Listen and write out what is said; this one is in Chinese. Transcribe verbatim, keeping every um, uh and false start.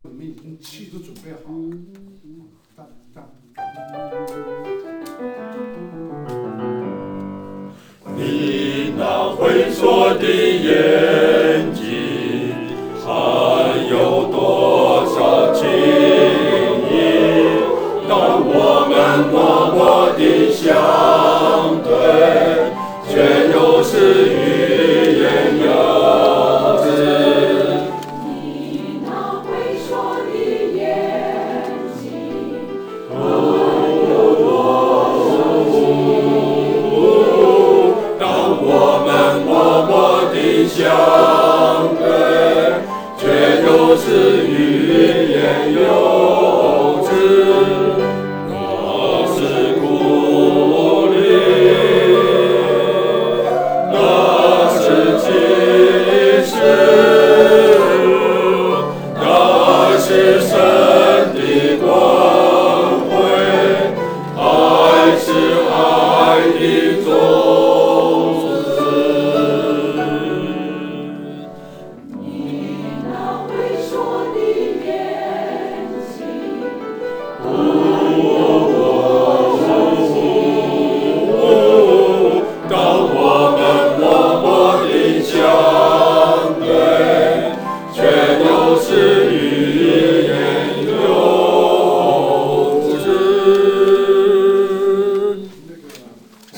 你们已经气都准备好了。当当。 你那会说的眼睛，还有多少情意？当我们默默地相对，却又是欲言又止。 你那会说的眼睛，还有多少情意？ 当我们默默地相对，却又是欲言又止。